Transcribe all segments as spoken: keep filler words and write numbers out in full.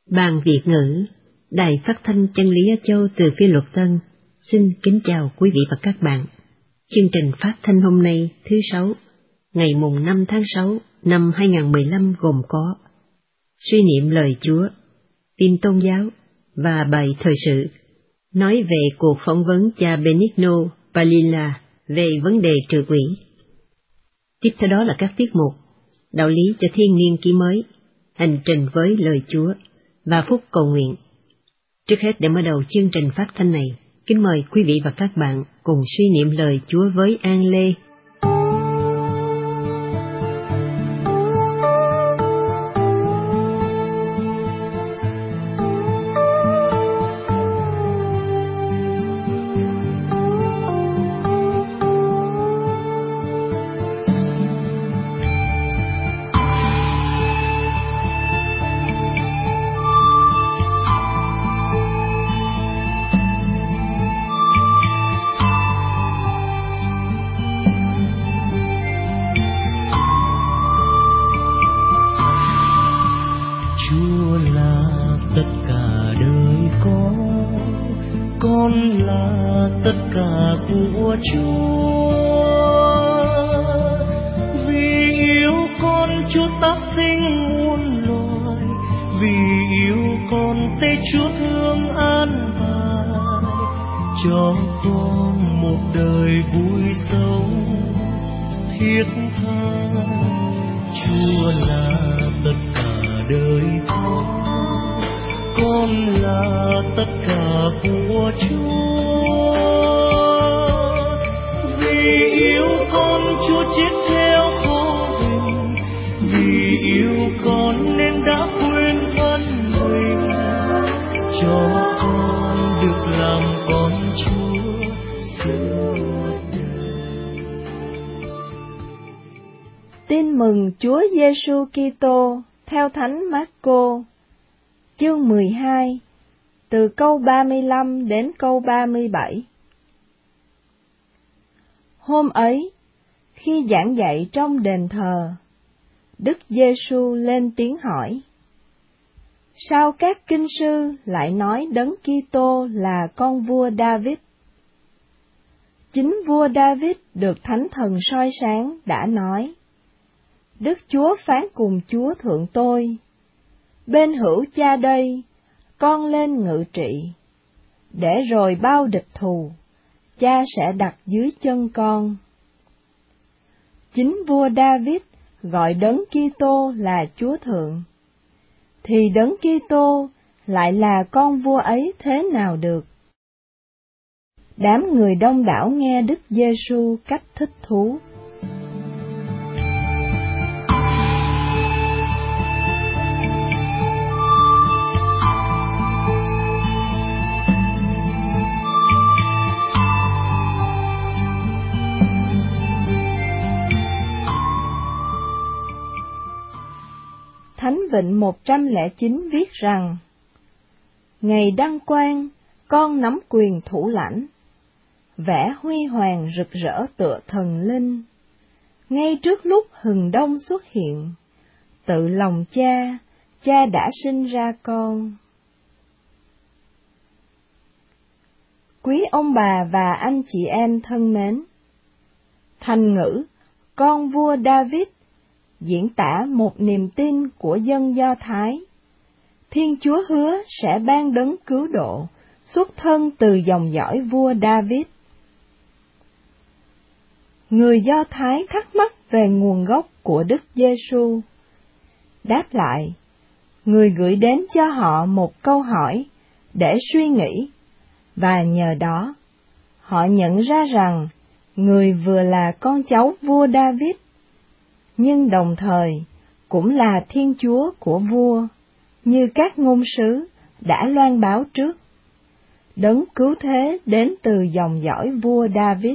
Ban Việt ngữ, Đài Phát thanh Chân lý Á Châu từ Phía Luật Tân, xin kính chào quý vị và các bạn. Chương trình phát thanh hôm nay thứ Sáu, ngày mùng năm tháng sáu năm hai nghìn không trăm mười lăm gồm có suy niệm lời Chúa, tin tôn giáo và bài thời sự, nói về cuộc phỏng vấn cha Benigno Palilla về vấn đề trừ quỷ. Tiếp theo đó là các tiết mục đạo lý cho thiên niên kỷ mới, hành trình với lời Chúa và phút cầu nguyện. Trước hết, để mở đầu chương trình phát thanh này, kính mời quý vị và các bạn cùng suy niệm lời Chúa với An Lê. Tin mừng Chúa Giêsu Kitô theo Thánh Mác-cô, chương mười hai, từ câu ba mươi lăm đến câu ba mươi bảy. Hôm ấy, khi giảng dạy trong đền thờ, Đức Giêsu lên tiếng hỏi: Sao các kinh sư lại nói Đấng Kitô là con vua David? Chính vua David được Thánh Thần soi sáng đã nói: Đức Chúa phán cùng Chúa thượng tôi: Bên hữu cha đây, con lên ngự trị, để rồi bao địch thù, cha sẽ đặt dưới chân con. Chính vua David gọi Đấng Kitô là Chúa thượng, thì Đấng Kitô lại là con vua ấy thế nào được? Đám người đông đảo nghe Đức Giêsu cách thích thú. Thánh Vịnh một trăm lẻ chín viết rằng: Ngày đăng quang, con nắm quyền thủ lãnh, vẻ huy hoàng rực rỡ tựa thần linh. Ngay trước lúc hừng đông xuất hiện, tự lòng cha, cha đã sinh ra con. Quý ông bà và anh chị em thân mến, thành ngữ con vua David diễn tả một niềm tin của dân Do Thái. Thiên Chúa hứa sẽ ban đấng cứu độ xuất thân từ dòng dõi vua David. Người Do Thái thắc mắc về nguồn gốc của Đức Giêsu. Đáp lại, người gửi đến cho họ một câu hỏi để suy nghĩ, và nhờ đó, họ nhận ra rằng người vừa là con cháu vua David, nhưng đồng thời cũng là Thiên Chúa của vua, như các ngôn sứ đã loan báo trước. Đấng cứu thế đến từ dòng dõi vua David.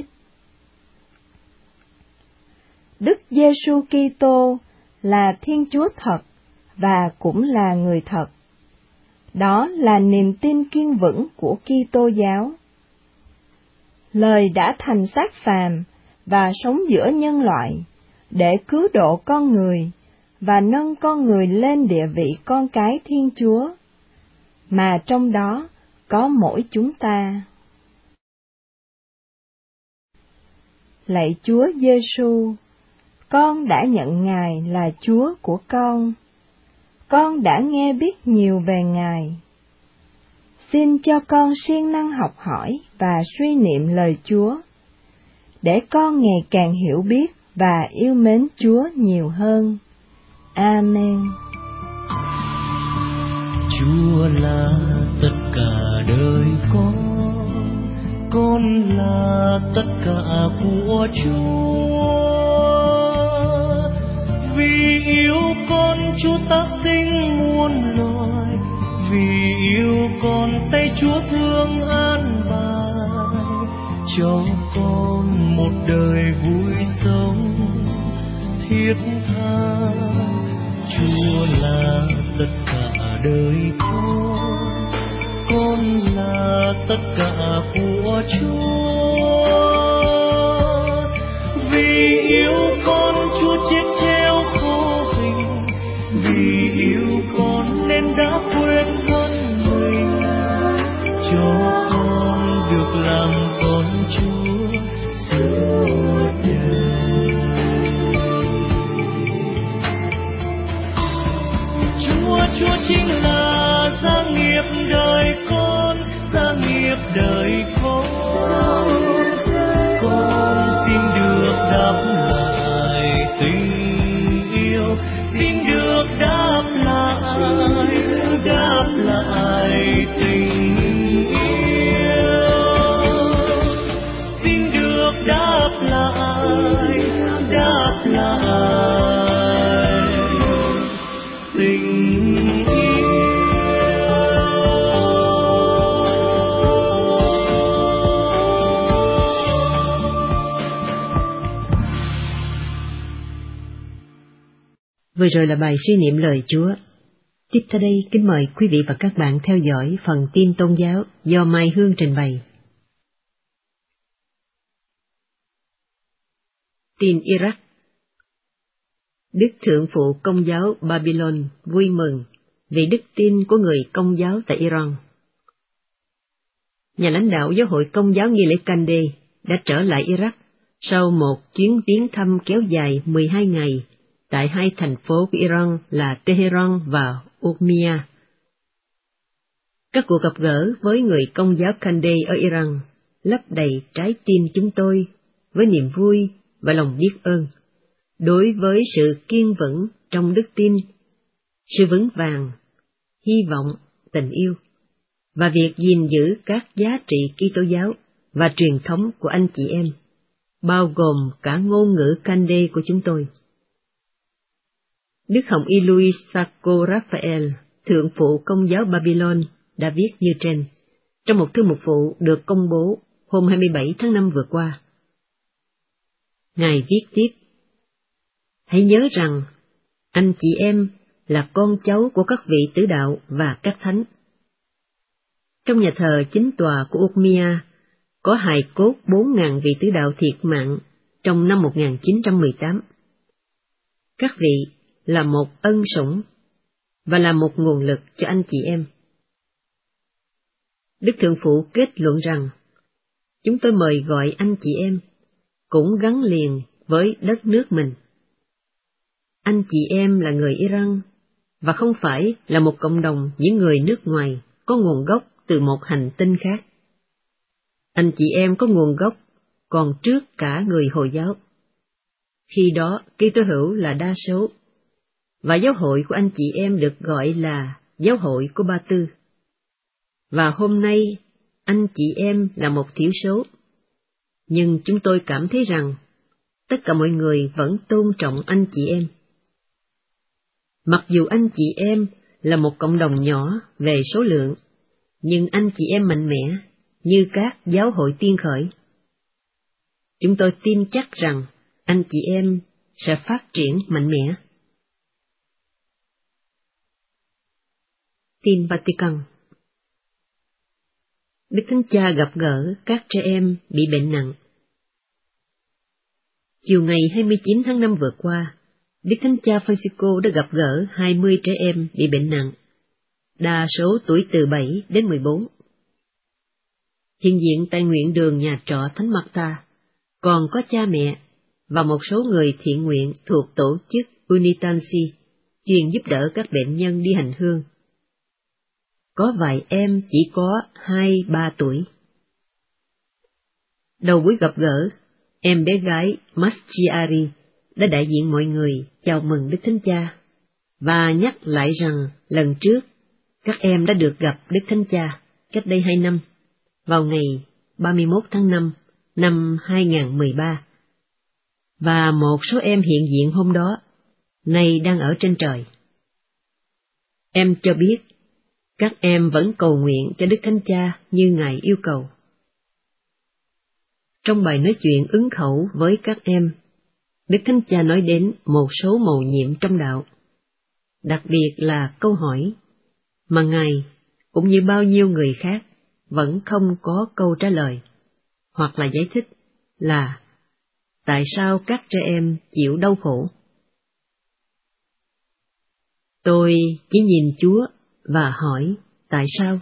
Đức Giêsu Kitô là Thiên Chúa thật và cũng là người thật. Đó là niềm tin kiên vững của Kitô giáo. Lời đã thành xác phàm và sống giữa nhân loại để cứu độ con người và nâng con người lên địa vị con cái Thiên Chúa, mà trong đó có mỗi chúng ta. Lạy Chúa Giêsu, con đã nhận Ngài là Chúa của con. Con đã nghe biết nhiều về Ngài. Xin cho con siêng năng học hỏi và suy niệm lời Chúa, để con ngày càng hiểu biết và yêu mến Chúa nhiều hơn. Amen. Chúa là tất cả đời con, con là tất cả của Chúa. Vì yêu con, Chúa tác sinh muôn loài, vì yêu con, tay Chúa thương an bài cho con một đời vui sống thiết tha. Chúa là tất cả đời con, con là tất cả của Chúa. Vì yêu con, Chúa chết treo khổ hình, vì yêu con nên đã quên thân mình, cho con được làm con Chúa suốt đời. Chúa, Chúa chính là gia nghiệp đời con, gia nghiệp đời con. Con xin được đáp lại tình yêu, xin được đáp lại, đáp lại tình yêu, xin được đáp lại, đáp lại tình Vừa rồi là bài suy niệm lời Chúa. Tiếp theo đây, kính mời quý vị và các bạn theo dõi phần tin tôn giáo do Mai Hương trình bày. Tin Iraq. Đức Thượng phụ Công giáo Babylon vui mừng vì đức tin của người Công giáo tại Iran. Nhà lãnh đạo giáo hội Công giáo nghi lễ Kandeh đã trở lại Iraq sau một chuyến viếng thăm kéo dài mười hai ngày tại hai thành phố của Iran là Tehran và Urmia. Các cuộc gặp gỡ với người Công giáo Kandeh ở Iran lấp đầy trái tim chúng tôi với niềm vui và lòng biết ơn đối với sự kiên vững trong đức tin, sự vững vàng, hy vọng, tình yêu và việc gìn giữ các giá trị Kitô giáo và truyền thống của anh chị em, bao gồm cả ngôn ngữ Kandeh của chúng tôi. Đức Hồng Y Louis Sacco Raphael, Thượng phụ Công giáo Babylon, đã viết như trên, trong một thư mục phụ được công bố hôm hai mươi bảy tháng năm vừa qua. Ngài viết tiếp: Hãy nhớ rằng, anh chị em là con cháu của các vị tử đạo và các thánh. Trong nhà thờ chính tòa của Urmia có hài cốt bốn nghìn vị tử đạo thiệt mạng trong năm một nghìn chín trăm mười tám. Các vị là một ân sủng và là một nguồn lực cho anh chị em. Đức Thượng phụ kết luận rằng, chúng tôi mời gọi anh chị em cũng gắn liền với đất nước mình. Anh chị em là người Iran và không phải là một cộng đồng những người nước ngoài có nguồn gốc từ một hành tinh khác. Anh chị em có nguồn gốc còn trước cả người Hồi giáo. Khi đó, Kitô hữu là đa số, và giáo hội của anh chị em được gọi là giáo hội của Ba Tư. Và hôm nay, anh chị em là một thiểu số. Nhưng chúng tôi cảm thấy rằng, tất cả mọi người vẫn tôn trọng anh chị em. Mặc dù anh chị em là một cộng đồng nhỏ về số lượng, nhưng anh chị em mạnh mẽ như các giáo hội tiên khởi. Chúng tôi tin chắc rằng anh chị em sẽ phát triển mạnh mẽ. Tin Vatican. Đức Thánh Cha gặp gỡ các trẻ em bị bệnh nặng. Chiều ngày hai mươi chín tháng năm vừa qua, Đức Thánh Cha Francisco đã gặp gỡ hai mươi trẻ em bị bệnh nặng, đa số tuổi từ bảy đến mười bốn. Hiện diện tại nguyện đường nhà trọ Thánh Marta, còn có cha mẹ và một số người thiện nguyện thuộc tổ chức Unitansi, chuyên giúp đỡ các bệnh nhân đi hành hương. Có vài em chỉ có hai ba tuổi. Đầu buổi gặp gỡ, em bé gái Maschiari đã đại diện mọi người chào mừng Đức Thánh Cha, và nhắc lại rằng lần trước các em đã được gặp Đức Thánh Cha cách đây hai năm, vào ngày ba mươi mốt tháng năm năm hai nghìn không trăm mười ba, và một số em hiện diện hôm đó, nay đang ở trên trời. Em cho biết, các em vẫn cầu nguyện cho Đức Thánh Cha như Ngài yêu cầu. Trong bài nói chuyện ứng khẩu với các em, Đức Thánh Cha nói đến một số mầu nhiệm trong đạo, đặc biệt là câu hỏi mà Ngài, cũng như bao nhiêu người khác, vẫn không có câu trả lời, hoặc là giải thích là tại sao các trẻ em chịu đau khổ. Tôi chỉ nhìn Chúa và hỏi tại sao.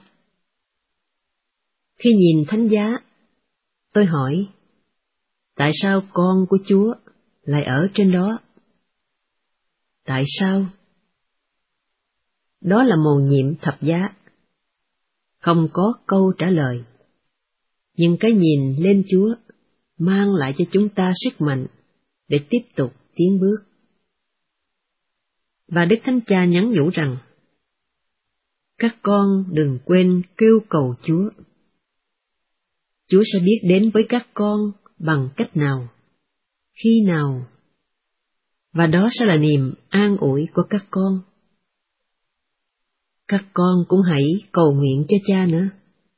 Khi nhìn thánh giá, tôi hỏi tại sao con của Chúa lại ở trên đó? Tại sao? Đó là mầu nhiệm thập giá. Không có câu trả lời. Nhưng cái nhìn lên Chúa mang lại cho chúng ta sức mạnh để tiếp tục tiến bước. Và Đức Thánh Cha nhắn nhủ rằng, các con đừng quên kêu cầu Chúa. Chúa sẽ biết đến với các con bằng cách nào, khi nào, và đó sẽ là niềm an ủi của các con. Các con cũng hãy cầu nguyện cho cha nữa.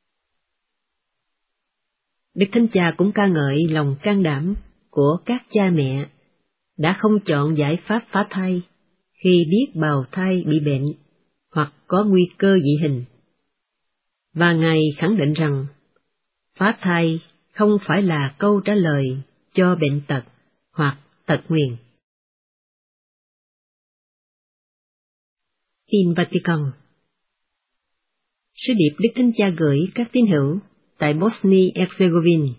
Đức Thánh Cha cũng ca ngợi lòng can đảm của các cha mẹ đã không chọn giải pháp phá thai khi biết bào thai bị bệnh hoặc có nguy cơ dị hình. Và Ngài khẳng định rằng, phá thai không phải là câu trả lời cho bệnh tật hoặc tật nguyền. Tin Vatican. Sứ điệp Đức Thánh Cha gửi các tín hữu tại Bosnia-Herzegovina.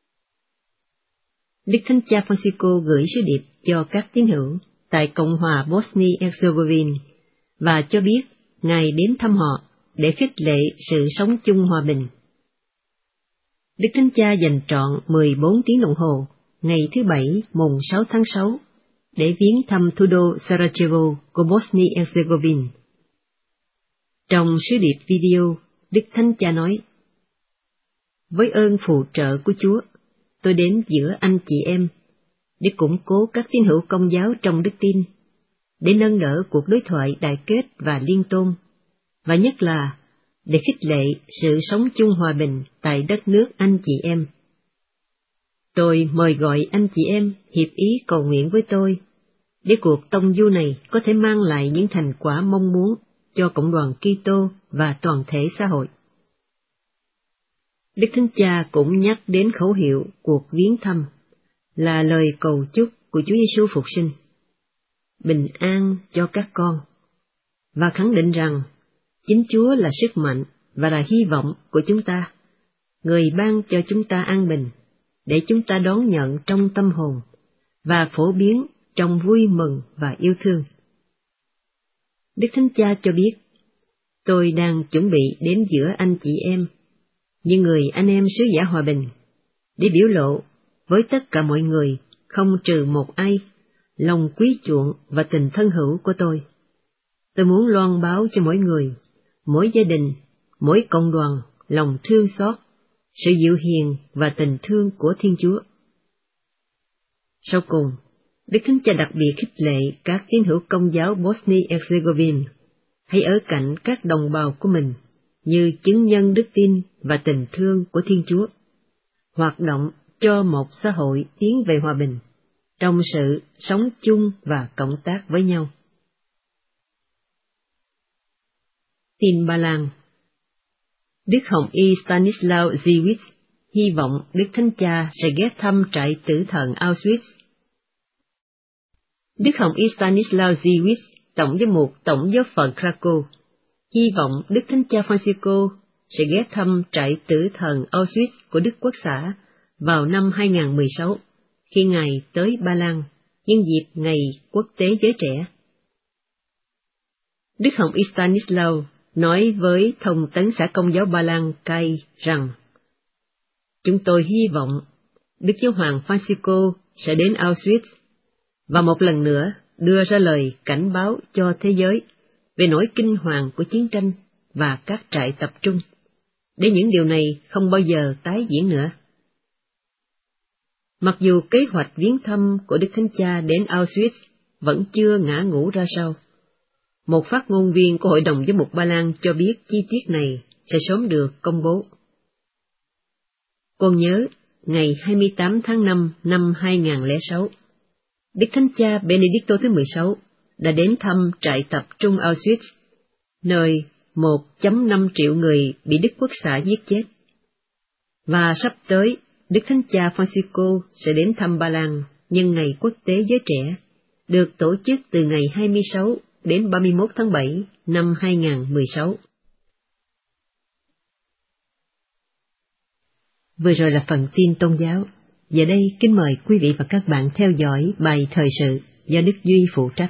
Đức Thánh Cha Francisco gửi sứ điệp cho các tín hữu tại Cộng hòa Bosnia-Herzegovina và cho biết Ngài đến thăm họ để khích lệ sự sống chung hòa bình. Đức Thánh Cha dành trọn mười bốn tiếng đồng hồ ngày thứ Bảy mùng sáu tháng sáu để viếng thăm thủ đô Sarajevo của Bosnia-Herzegovina. Trong sứ điệp video, Đức Thánh Cha nói, với ơn phù trợ của Chúa, tôi đến giữa anh chị em, để củng cố các tín hữu Công giáo trong đức tin, để nâng đỡ cuộc đối thoại đại kết và liên tôn, và nhất là để khích lệ sự sống chung hòa bình tại đất nước anh chị em. Tôi mời gọi anh chị em hiệp ý cầu nguyện với tôi, để cuộc tông du này có thể mang lại những thành quả mong muốn cho cộng đoàn Kitô và toàn thể xã hội. Đức Thánh Cha cũng nhắc đến khẩu hiệu cuộc viếng thăm là lời cầu chúc của Chúa Giêsu phục sinh, bình an cho các con, và khẳng định rằng chính Chúa là sức mạnh và là hy vọng của chúng ta, người ban cho chúng ta an bình, để chúng ta đón nhận trong tâm hồn và phổ biến trong vui mừng và yêu thương. Đức Thánh Cha cho biết, tôi đang chuẩn bị đến giữa anh chị em, như người anh em sứ giả hòa bình, để biểu lộ với tất cả mọi người, không trừ một ai, lòng quý chuộng và tình thân hữu của tôi. Tôi muốn loan báo cho mỗi người, mỗi gia đình, mỗi cộng đoàn lòng thương xót, sự dịu hiền và tình thương của Thiên Chúa. Sau cùng, Đức Thánh Cha đặc biệt khích lệ các tín hữu Công giáo Bosnia-Herzegovina hãy ở cạnh các đồng bào của mình như chứng nhân đức tin và tình thương của Thiên Chúa, hoạt động cho một xã hội tiến về hòa bình, trong sự sống chung và cộng tác với nhau. Tin Ba Lan. Đức Hồng Y Stanislaw Dziwisz hy vọng Đức Thánh Cha sẽ ghé thăm trại tử thần Auschwitz. Đức Hồng Y Stanislaw Dziwisz, tổng giám mục tổng giáo phận Krakow, hy vọng Đức Thánh Cha Francisco sẽ ghé thăm trại tử thần Auschwitz của Đức Quốc xã vào năm hai nghìn không trăm mười sáu, khi Ngài tới Ba Lan, nhân dịp Ngày Quốc tế Giới Trẻ. Đức Hồng Y Stanislaw nói với Thông tấn xã Công giáo Ba Lan Cai rằng: Chúng tôi hy vọng Đức Giáo hoàng Francisco sẽ đến Auschwitz và một lần nữa đưa ra lời cảnh báo cho thế giới về nỗi kinh hoàng của chiến tranh và các trại tập trung, để những điều này không bao giờ tái diễn nữa. Mặc dù kế hoạch viếng thăm của Đức Thánh Cha đến Auschwitz vẫn chưa ngã ngũ ra sao, một phát ngôn viên của Hội đồng Giám mục Ba Lan cho biết chi tiết này sẽ sớm được công bố. Còn nhớ, ngày hai mươi tám tháng năm năm hai nghìn không trăm lẻ sáu, Đức Thánh Cha Benedicto thứ mười sáu đã đến thăm trại tập trung Auschwitz, nơi một phẩy năm triệu người bị Đức Quốc xã giết chết. Và sắp tới, Đức Thánh Cha Francisco sẽ đến thăm Ba Lan nhân Ngày Quốc tế Giới Trẻ, được tổ chức từ ngày hai mươi sáu đến ba mươi mốt tháng bảy năm hai nghìn không trăm mười sáu. Vừa rồi là phần tin tôn giáo. Giờ đây kính mời quý vị và các bạn theo dõi bài thời sự do Đức Duy phụ trách.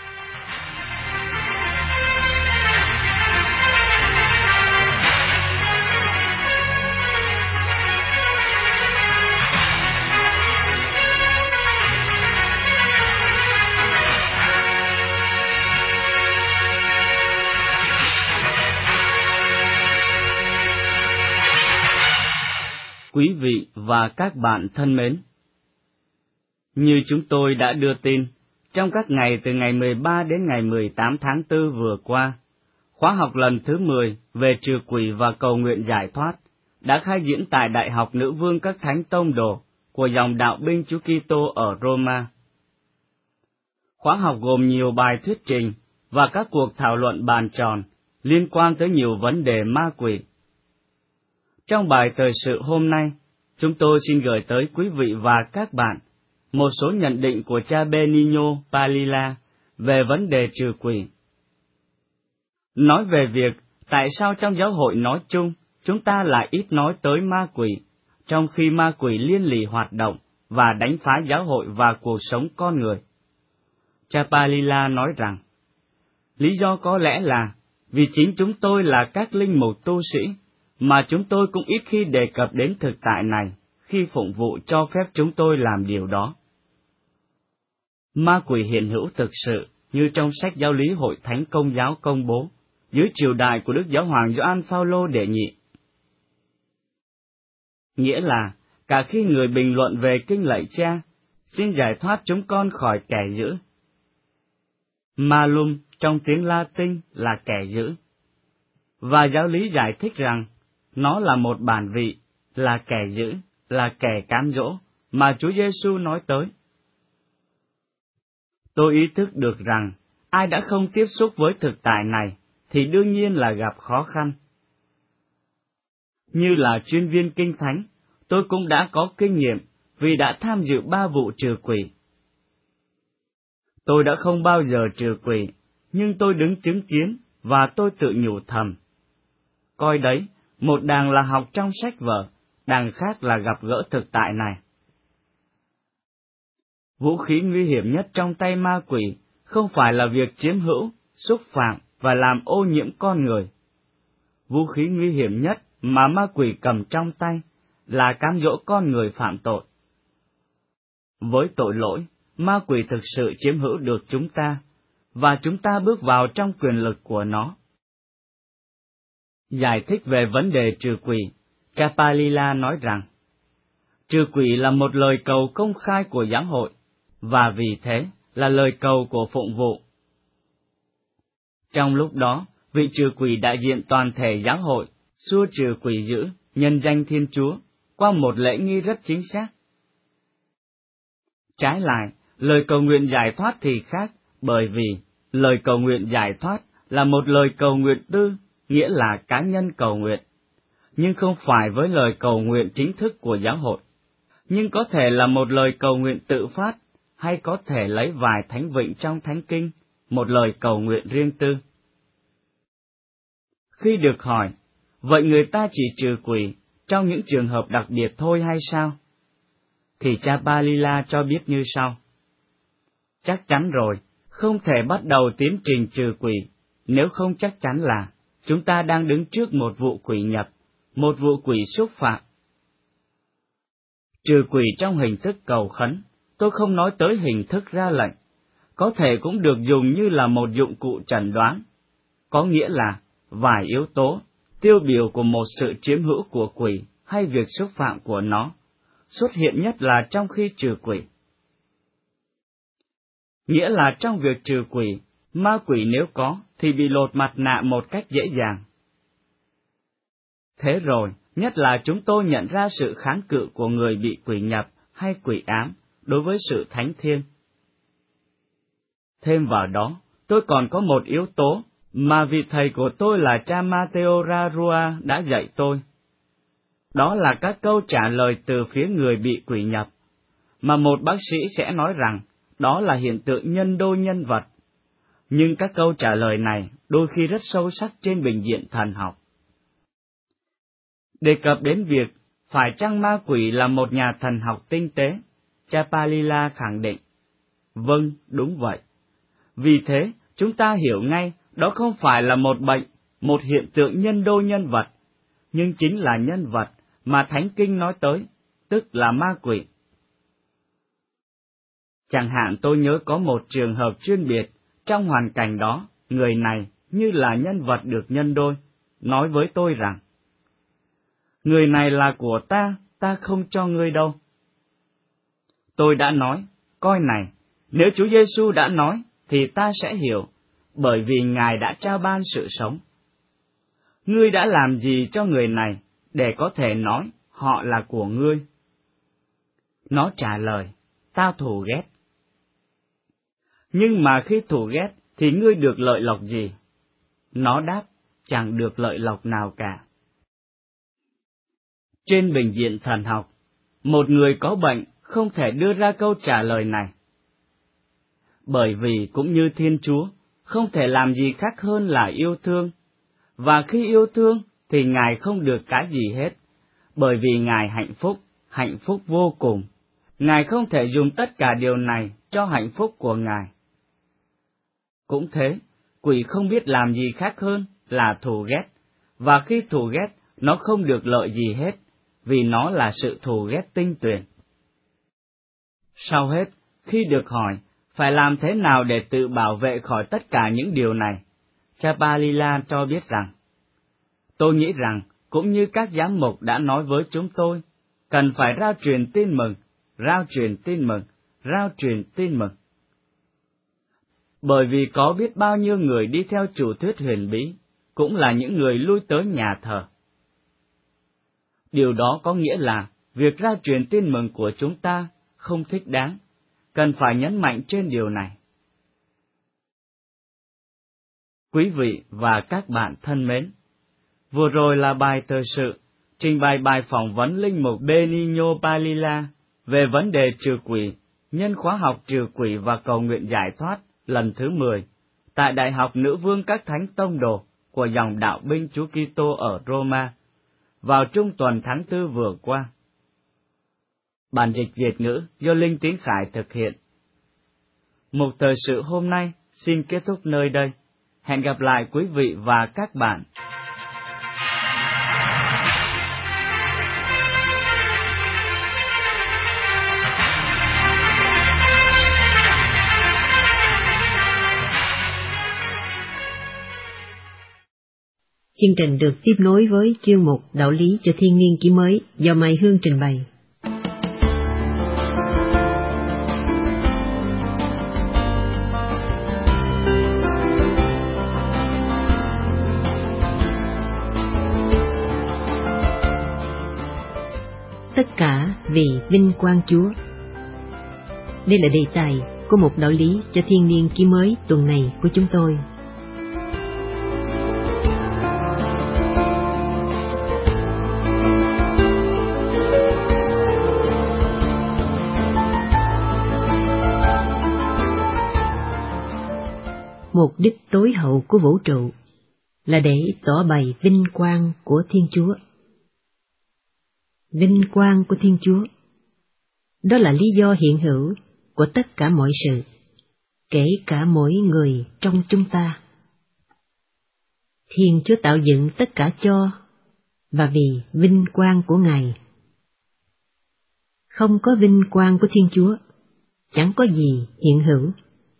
Quý vị và các bạn thân mến, như chúng tôi đã đưa tin, trong các ngày từ ngày mười ba đến ngày mười tám tháng tư vừa qua, khóa học lần thứ mười về trừ quỷ và cầu nguyện giải thoát đã khai diễn tại Đại học Nữ vương các Thánh Tông Đồ của dòng đạo binh Chúa Kitô ở Roma. Khóa học gồm nhiều bài thuyết trình và các cuộc thảo luận bàn tròn liên quan tới nhiều vấn đề ma quỷ. Trong bài thời sự hôm nay, chúng tôi xin gửi tới quý vị và các bạn một số nhận định của cha Benigno Palila về vấn đề trừ quỷ. Nói về việc tại sao trong giáo hội nói chung chúng ta lại ít nói tới ma quỷ, trong khi ma quỷ liên lỉ hoạt động và đánh phá giáo hội và cuộc sống con người. Cha Palila nói rằng, lý do có lẽ là vì chính chúng tôi là các linh mục tu sĩ, mà chúng tôi cũng ít khi đề cập đến thực tại này khi phụng vụ cho phép chúng tôi làm điều đó. Ma quỷ hiện hữu thực sự như trong sách giáo lý Hội Thánh Công giáo công bố dưới triều đại của Đức Giáo hoàng Gioan Phaolô đệ nhị. Nghĩa là, cả khi người bình luận về kinh lạy Cha, xin giải thoát chúng con khỏi kẻ dữ. Malum trong tiếng Latin là kẻ dữ. Và giáo lý giải thích rằng, nó là một bản vị, là kẻ dữ, là kẻ cám dỗ, mà Chúa Giêsu nói tới. Tôi ý thức được rằng, ai đã không tiếp xúc với thực tại này, thì đương nhiên là gặp khó khăn. Như là chuyên viên kinh thánh, tôi cũng đã có kinh nghiệm vì đã tham dự ba vụ trừ quỷ. Tôi đã không bao giờ trừ quỷ, nhưng tôi đứng chứng kiến và tôi tự nhủ thầm. Coi đấy, một đàng là học trong sách vở, đàng khác là gặp gỡ thực tại này. Vũ khí nguy hiểm nhất trong tay ma quỷ không phải là việc chiếm hữu, xúc phạm và làm ô nhiễm con người. Vũ khí nguy hiểm nhất mà ma quỷ cầm trong tay là cám dỗ con người phạm tội. Với tội lỗi, ma quỷ thực sự chiếm hữu được chúng ta, và chúng ta bước vào trong quyền lực của nó. Giải thích về vấn đề trừ quỷ, cha Palila nói rằng, trừ quỷ là một lời cầu công khai của giáo hội, và vì thế là lời cầu của phụng vụ. Trong lúc đó, vị trừ quỷ đại diện toàn thể giáo hội, xua trừ quỷ dữ, nhân danh Thiên Chúa, qua một lễ nghi rất chính xác. Trái lại, lời cầu nguyện giải thoát thì khác, bởi vì lời cầu nguyện giải thoát là một lời cầu nguyện tư, nghĩa là cá nhân cầu nguyện, nhưng không phải với lời cầu nguyện chính thức của giáo hội, nhưng có thể là một lời cầu nguyện tự phát, hay có thể lấy vài thánh vịnh trong thánh kinh, một lời cầu nguyện riêng tư. Khi được hỏi, vậy người ta chỉ trừ quỷ trong những trường hợp đặc biệt thôi hay sao? Thì cha Palila cho biết như sau. Chắc chắn rồi, không thể bắt đầu tiến trình trừ quỷ, nếu không chắc chắn là chúng ta đang đứng trước một vụ quỷ nhập, một vụ quỷ xúc phạm. Trừ quỷ trong hình thức cầu khấn, tôi không nói tới hình thức ra lệnh, có thể cũng được dùng như là một dụng cụ chẩn đoán, có nghĩa là vài yếu tố, tiêu biểu của một sự chiếm hữu của quỷ hay việc xúc phạm của nó, xuất hiện nhất là trong khi trừ quỷ. Nghĩa là trong việc trừ quỷ, ma quỷ nếu có thì bị lột mặt nạ một cách dễ dàng. Thế rồi, nhất là chúng tôi nhận ra sự kháng cự của người bị quỷ nhập hay quỷ ám đối với sự thánh thiêng. Thêm vào đó, tôi còn có một yếu tố mà vị thầy của tôi là cha Mateo Rarua đã dạy tôi. Đó là các câu trả lời từ phía người bị quỷ nhập, mà một bác sĩ sẽ nói rằng đó là hiện tượng nhân đôi nhân vật. Nhưng các câu trả lời này đôi khi rất sâu sắc trên bình diện thần học. Đề cập đến việc phải chăng ma quỷ là một nhà thần học tinh tế, cha Palila khẳng định, vâng, đúng vậy. Vì thế, chúng ta hiểu ngay đó không phải là một bệnh, một hiện tượng nhân đôi nhân vật, nhưng chính là nhân vật mà Thánh Kinh nói tới, tức là ma quỷ. Chẳng hạn tôi nhớ có một trường hợp chuyên biệt, trong hoàn cảnh đó, người này như là nhân vật được nhân đôi, nói với tôi rằng, người này là của ta, ta không cho ngươi đâu. Tôi đã nói, coi này, nếu Chúa Giêsu đã nói, thì ta sẽ hiểu, bởi vì Ngài đã trao ban sự sống. Ngươi đã làm gì cho người này, để có thể nói, họ là của ngươi? Nó trả lời, tao thù ghét. Nhưng mà khi thù ghét, thì ngươi được lợi lộc gì? Nó đáp, chẳng được lợi lộc nào cả. Trên bình diện thần học, một người có bệnh không thể đưa ra câu trả lời này. Bởi vì cũng như Thiên Chúa, không thể làm gì khác hơn là yêu thương. Và khi yêu thương, thì Ngài không được cái gì hết, bởi vì Ngài hạnh phúc, hạnh phúc vô cùng. Ngài không thể dùng tất cả điều này cho hạnh phúc của Ngài. Cũng thế, quỷ không biết làm gì khác hơn là thù ghét, và khi thù ghét, nó không được lợi gì hết, vì nó là sự thù ghét tinh tuyền. Sau hết, khi được hỏi, phải làm thế nào để tự bảo vệ khỏi tất cả những điều này, cha Palila cho biết rằng, tôi nghĩ rằng, cũng như các giám mục đã nói với chúng tôi, cần phải rao truyền tin mừng, rao truyền tin mừng, rao truyền tin mừng. Bởi vì có biết bao nhiêu người đi theo chủ thuyết huyền bí, cũng là những người lui tới nhà thờ. Điều đó có nghĩa là, việc rao truyền tin mừng của chúng ta không thích đáng, cần phải nhấn mạnh trên điều này. Quý vị và các bạn thân mến, vừa rồi là bài thời sự, trình bày bài phỏng vấn linh mục Benigno Palila về vấn đề trừ quỷ, nhân khóa học trừ quỷ và cầu nguyện giải thoát lần thứ mười, tại Đại học Nữ Vương các Thánh Tông Đồ của dòng đạo binh Chúa Kitô ở Roma, vào trung tuần tháng tư vừa qua. Bản dịch Việt ngữ do Linh Tiến Khải thực hiện. Mục thời sự hôm nay xin kết thúc nơi đây. Hẹn gặp lại quý vị và các bạn. Chương trình được tiếp nối với chuyên mục Đạo lý cho thiên niên kỷ mới do Mai Hương trình bày. Tất cả vì vinh quang Chúa. Đây là đề tài của một đạo lý cho thiên niên kỷ mới tuần này của chúng tôi. Mục đích tối hậu của vũ trụ là để tỏ bày vinh quang của Thiên Chúa. Vinh quang của Thiên Chúa, đó là lý do hiện hữu của tất cả mọi sự, kể cả mỗi người trong chúng ta. Thiên Chúa tạo dựng tất cả cho và vì vinh quang của Ngài. Không có vinh quang của Thiên Chúa, chẳng có gì hiện hữu.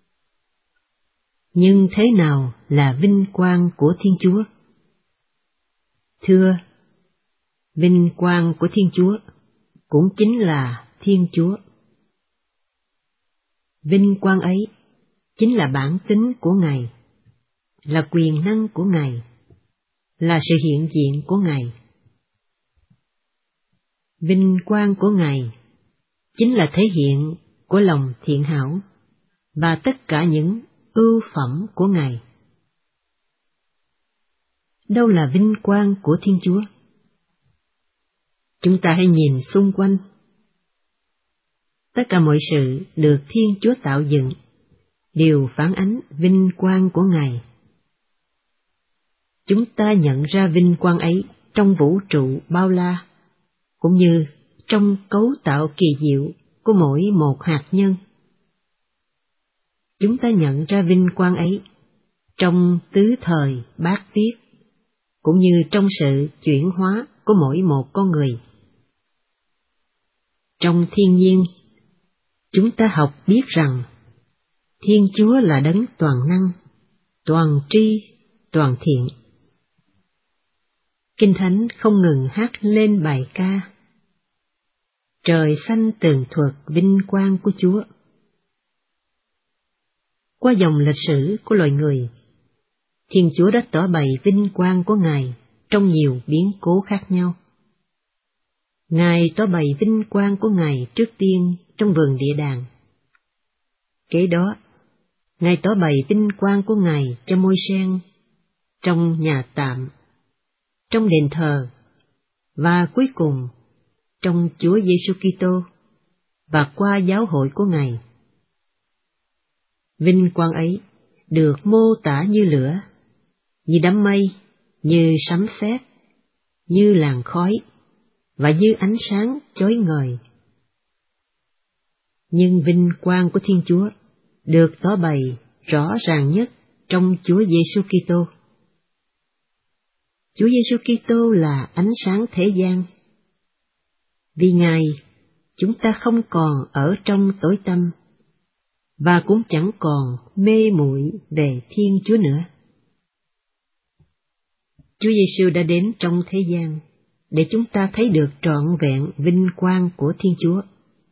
Nhưng thế nào là vinh quang của Thiên Chúa? Thưa, vinh quang của Thiên Chúa cũng chính là Thiên Chúa. Vinh quang ấy chính là bản tính của Ngài, là quyền năng của Ngài, là sự hiện diện của Ngài. Vinh quang của Ngài chính là thể hiện của lòng thiện hảo và tất cả những ưu phẩm của Ngài. Đâu là vinh quang của Thiên Chúa? Chúng ta hãy nhìn xung quanh. Tất cả mọi sự được Thiên Chúa tạo dựng đều phản ánh vinh quang của Ngài. Chúng ta nhận ra vinh quang ấy trong vũ trụ bao la, cũng như trong cấu tạo kỳ diệu của mỗi một hạt nhân. Chúng ta nhận ra vinh quang ấy trong tứ thời bát viết, cũng như trong sự chuyển hóa của mỗi một con người. Trong thiên nhiên, chúng ta học biết rằng Thiên Chúa là đấng toàn năng, toàn tri, toàn thiện. Kinh Thánh không ngừng hát lên bài ca: Trời xanh tường thuật vinh quang của Chúa. Qua dòng lịch sử của loài người, Thiên Chúa đã tỏ bày vinh quang của Ngài trong nhiều biến cố khác nhau. Ngài tỏ bày vinh quang của Ngài trước tiên trong vườn địa đàng. Kế đó, Ngài tỏ bày vinh quang của Ngài cho Môi-sen trong nhà tạm, trong đền thờ, và cuối cùng trong Chúa Giêsu Kitô và qua giáo hội của Ngài. Vinh quang ấy được mô tả như lửa, như đám mây, như sấm sét, như làn khói và như ánh sáng chói ngời. Nhưng vinh quang của Thiên Chúa được tỏ bày rõ ràng nhất trong Chúa Giêsu Kitô. Chúa Giêsu Kitô là ánh sáng thế gian. Vì Ngài, chúng ta không còn ở trong tối tăm và cũng chẳng còn mê muội về Thiên Chúa nữa. Chúa Giêsu đã đến trong thế gian để chúng ta thấy được trọn vẹn vinh quang của Thiên Chúa.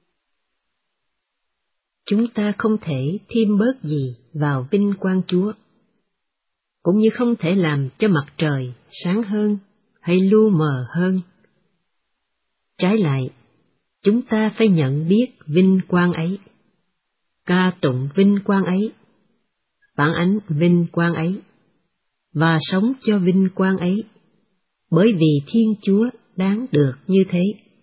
Chúng ta không thể thêm bớt gì vào vinh quang Chúa, cũng như không thể làm cho mặt trời sáng hơn hay lu mờ hơn. Trái lại, chúng ta phải nhận biết vinh quang ấy, ca tụng vinh quang ấy, phản ánh vinh quang ấy, và sống cho vinh quang ấy, bởi vì Thiên Chúa đáng được như thế.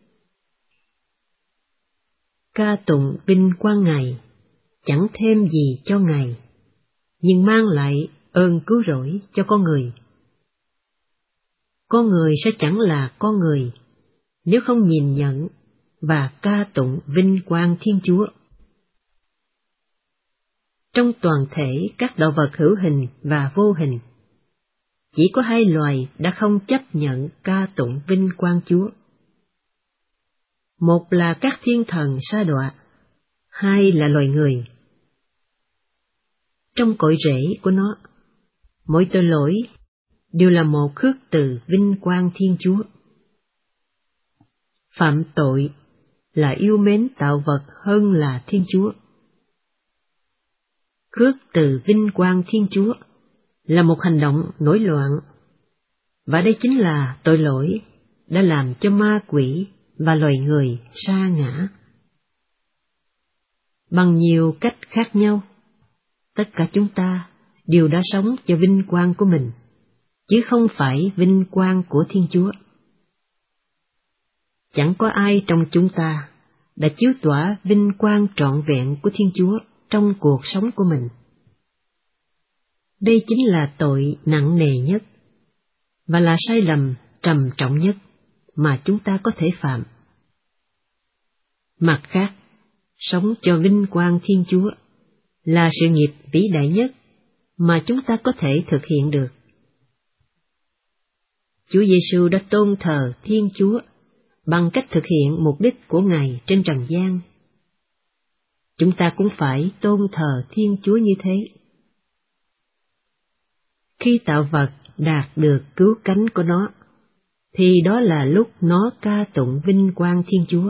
Ca tụng vinh quang Ngài chẳng thêm gì cho Ngài, nhưng mang lại ơn cứu rỗi cho con người. Con người sẽ chẳng là con người nếu không nhìn nhận và ca tụng vinh quang Thiên Chúa. Trong toàn thể các động vật hữu hình và vô hình, chỉ có hai loài đã không chấp nhận ca tụng vinh quang Chúa. Một là các thiên thần sa đọa, hai là loài người. Trong cội rễ của nó, mỗi tội lỗi đều là một khước từ vinh quang Thiên Chúa. Phạm tội là yêu mến tạo vật hơn là Thiên Chúa. Khước từ vinh quang Thiên Chúa là một hành động nổi loạn, và đây chính là tội lỗi đã làm cho ma quỷ và loài người sa ngã. Bằng nhiều cách khác nhau, tất cả chúng ta đều đã sống cho vinh quang của mình, chứ không phải vinh quang của Thiên Chúa. Chẳng có ai trong chúng ta đã chiếu tỏa vinh quang trọn vẹn của Thiên Chúa trong cuộc sống của mình. Đây chính là tội nặng nề nhất và là sai lầm trầm trọng nhất mà chúng ta có thể phạm. Mặt khác, sống cho vinh quang Thiên Chúa là sự nghiệp vĩ đại nhất mà chúng ta có thể thực hiện được. Chúa Giêsu đã tôn thờ Thiên Chúa bằng cách thực hiện mục đích của Ngài trên trần gian. Chúng ta cũng phải tôn thờ Thiên Chúa như thế. Khi tạo vật đạt được cứu cánh của nó, thì đó là lúc nó ca tụng vinh quang Thiên Chúa.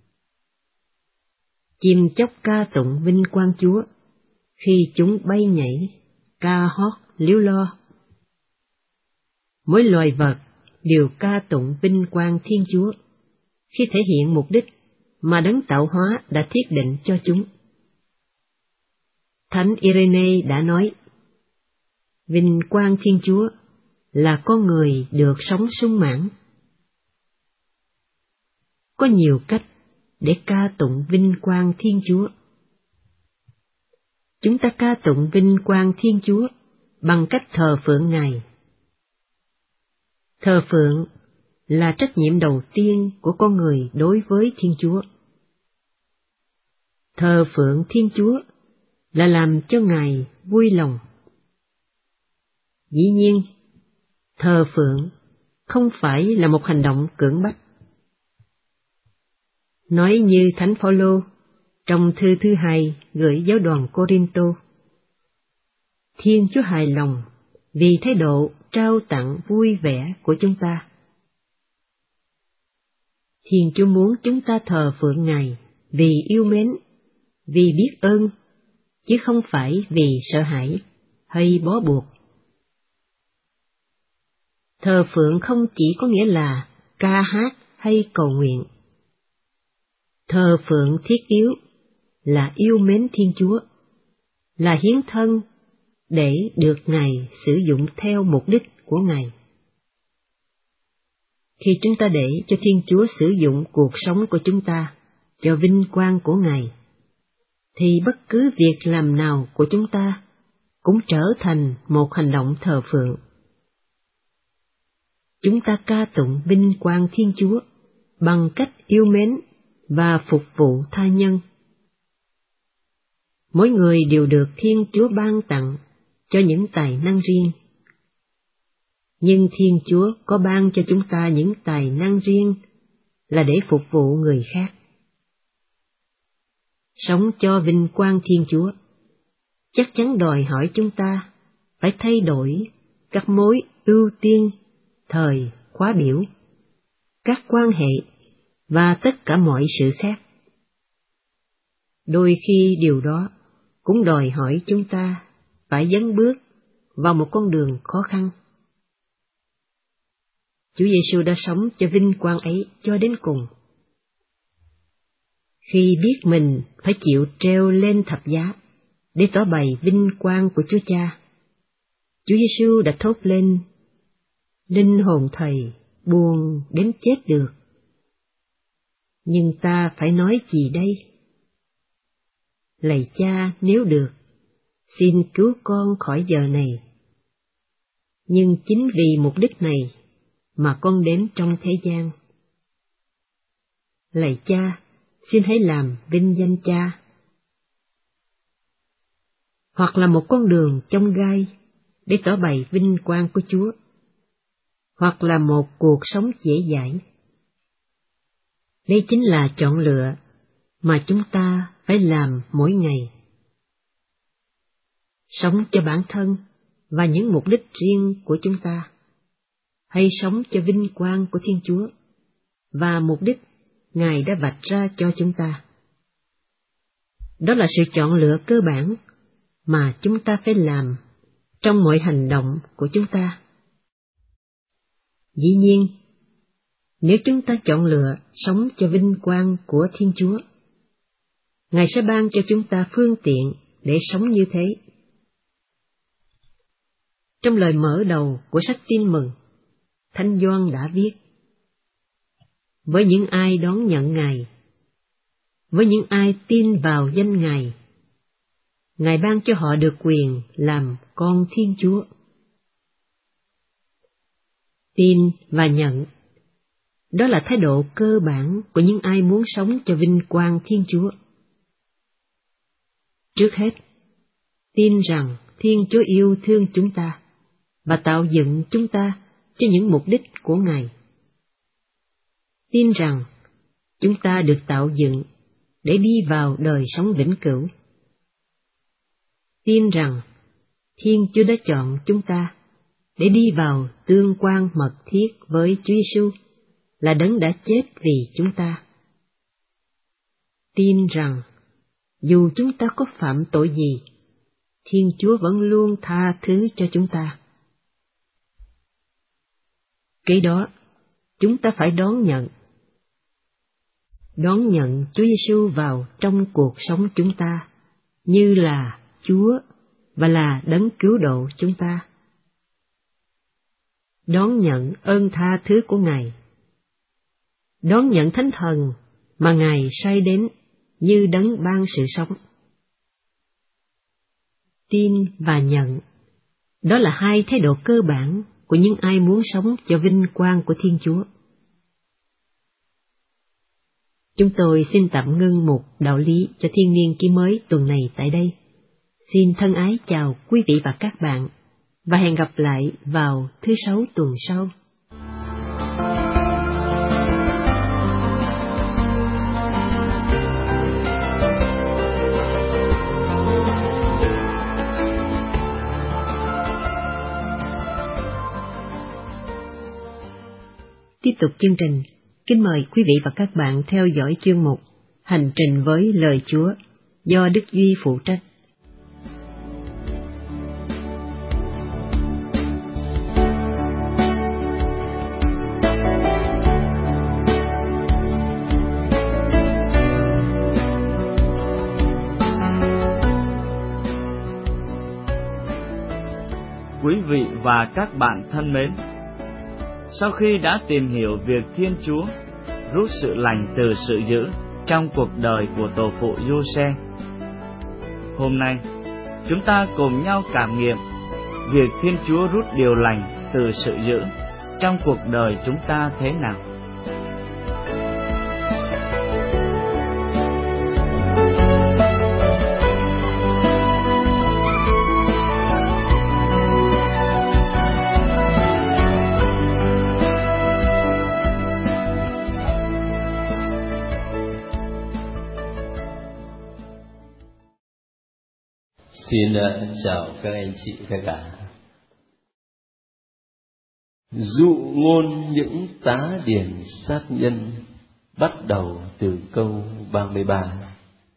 Chim chóc ca tụng vinh quang Chúa khi chúng bay nhảy, ca hót líu lo. Mỗi loài vật đều ca tụng vinh quang Thiên Chúa khi thể hiện mục đích mà Đấng tạo hóa đã thiết định cho chúng. Thánh Irenê đã nói, vinh quang Thiên Chúa là con người được sống sung mãn. Có nhiều cách để ca tụng vinh quang Thiên Chúa. Chúng ta ca tụng vinh quang Thiên Chúa bằng cách thờ phượng Ngài. Thờ phượng là trách nhiệm đầu tiên của con người đối với Thiên Chúa. Thờ phượng Thiên Chúa là làm cho Ngài vui lòng. Dĩ nhiên, thờ phượng không phải là một hành động cưỡng bách. Nói như Thánh Phaolô trong thư thứ hai gửi giáo đoàn Cô-rinh-tô, Thiên Chúa hài lòng vì thái độ trao tặng vui vẻ của chúng ta. Thiên Chúa muốn chúng ta thờ phượng Ngài vì yêu mến, vì biết ơn, chứ không phải vì sợ hãi hay bó buộc. Thờ phượng không chỉ có nghĩa là ca hát hay cầu nguyện. Thờ phượng thiết yếu là yêu mến Thiên Chúa, là hiến thân để được Ngài sử dụng theo mục đích của Ngài. Khi chúng ta để cho Thiên Chúa sử dụng cuộc sống của chúng ta cho vinh quang của Ngài, thì bất cứ việc làm nào của chúng ta cũng trở thành một hành động thờ phượng. Chúng ta ca tụng vinh quang Thiên Chúa bằng cách yêu mến và phục vụ tha nhân. Mỗi người đều được Thiên Chúa ban tặng cho những tài năng riêng. Nhưng Thiên Chúa có ban cho chúng ta những tài năng riêng là để phục vụ người khác. Sống cho vinh quang Thiên Chúa chắc chắn đòi hỏi chúng ta phải thay đổi các mối ưu tiên, thời, khóa biểu, các quan hệ và tất cả mọi sự khác. Đôi khi điều đó cũng đòi hỏi chúng ta phải dấn bước vào một con đường khó khăn. Chúa Giêsu đã sống cho vinh quang ấy cho đến cùng. Khi biết mình phải chịu treo lên thập giá để tỏ bày vinh quang của Chúa Cha, Chúa Giêsu đã thốt lên: linh hồn Thầy buồn đến chết được. Nhưng ta phải nói gì đây? Lạy Cha, nếu được, xin cứu con khỏi giờ này. Nhưng chính vì mục đích này mà con đến trong thế gian. Lạy Cha, xin hãy làm vinh danh Cha. Hoặc là một con đường chông gai để tỏ bày vinh quang của Chúa, hoặc là một cuộc sống dễ dãi. Đây chính là chọn lựa mà chúng ta phải làm mỗi ngày. Sống cho bản thân và những mục đích riêng của chúng ta, hay sống cho vinh quang của Thiên Chúa và mục đích Ngài đã vạch ra cho chúng ta. Đó là sự chọn lựa cơ bản mà chúng ta phải làm trong mọi hành động của chúng ta. Dĩ nhiên, nếu chúng ta chọn lựa sống cho vinh quang của Thiên Chúa, Ngài sẽ ban cho chúng ta phương tiện để sống như thế. Trong lời mở đầu của sách Tin Mừng, Thánh Gioan đã viết: với những ai đón nhận Ngài, với những ai tin vào danh Ngài, Ngài ban cho họ được quyền làm con Thiên Chúa. Tin và nhận. Đó là thái độ cơ bản của những ai muốn sống cho vinh quang Thiên Chúa. Trước hết, tin rằng Thiên Chúa yêu thương chúng ta và tạo dựng chúng ta cho những mục đích của Ngài. Tin rằng chúng ta được tạo dựng để đi vào đời sống vĩnh cửu. Tin rằng Thiên Chúa đã chọn chúng ta để đi vào tương quan mật thiết với Chúa Giêsu, là Đấng đã chết vì chúng ta. Tin rằng dù chúng ta có phạm tội gì, Thiên Chúa vẫn luôn tha thứ cho chúng ta. Kế đó, chúng ta phải đón nhận. Đón nhận Chúa Giêsu vào trong cuộc sống chúng ta, như là Chúa và là Đấng cứu độ chúng ta. Đón nhận ơn tha thứ của Ngài. Đón nhận Thánh Thần mà Ngài sai đến như Đấng ban sự sống. Tin và nhận, đó là hai thái độ cơ bản của những ai muốn sống cho vinh quang của Thiên Chúa. Chúng tôi xin tạm ngưng mục đạo lý cho thiên niên ký mới tuần này tại đây. Xin thân ái chào quý vị và các bạn, và hẹn gặp lại vào thứ Sáu tuần sau. Tiếp tục chương trình, kính mời quý vị và các bạn theo dõi chuyên mục Hành trình với lời Chúa do Đức Duy phụ trách. Quý vị và các bạn thân mến, sau khi đã tìm hiểu việc Thiên Chúa rút sự lành từ sự dữ trong cuộc đời của tổ phụ Giô-se, hôm nay chúng ta cùng nhau cảm nghiệm việc Thiên Chúa rút điều lành từ sự dữ trong cuộc đời chúng ta thế nào. Xin uh, chào các anh chị các cả. Dụ ngôn những tá điển sát nhân bắt đầu từ câu ba mươi ba.